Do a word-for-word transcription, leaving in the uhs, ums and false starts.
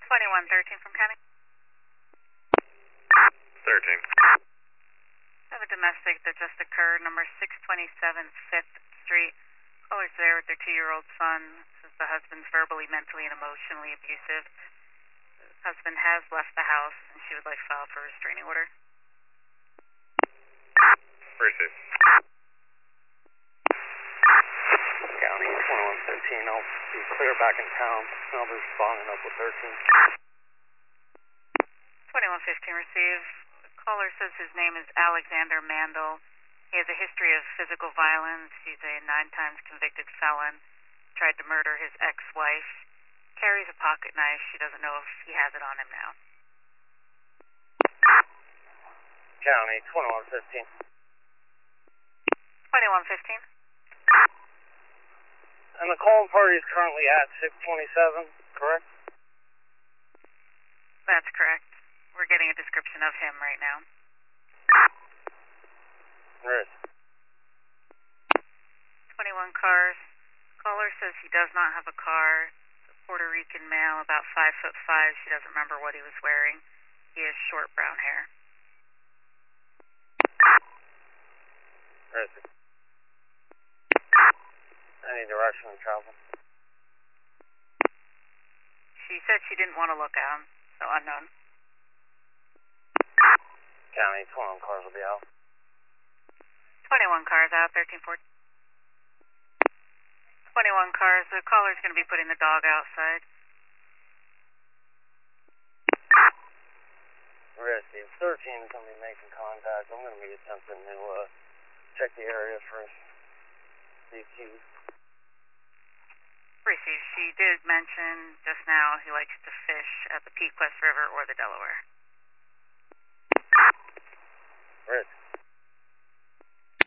twenty-one thirteen from County. thirteen. I have a domestic that just occurred, number six twenty-seven fifth Street. Caller's there with their two-year-old son. Says the husband's verbally, mentally, and emotionally abusive. The husband has left the house, and she would like to file for a restraining order. Received. County twenty-one fifteen. I'll be clear back in town. I'll be following up with thirteen. twenty-one fifteen received. The caller says his name is Alexander Mandel. He has a history of physical violence. He's a nine times convicted felon. Tried to murder his ex-wife. Carries a pocket knife. She doesn't know if he has it on him now. County twenty-one fifteen. twenty-one fifteen. And the calling party is currently at six twenty-seven, correct? That's correct. We're getting a description of him right now. Where is? twenty-one cars. Caller says he does not have a car. It's a Puerto Rican male, about five foot five. She doesn't remember what he was wearing. He has short brown hair. Where is it? Any direction of travel? She said she didn't want to look at him, so unknown. County twenty-one cars will be out. twenty-one cars out, thirteen fourteen. twenty-one cars. The caller's going to be putting the dog outside. Risky. thirteen is going to be making contact. I'm going to be attempting to uh, check the area for the accused. Received. She did mention just now he likes to fish at the Pequest River or the Delaware.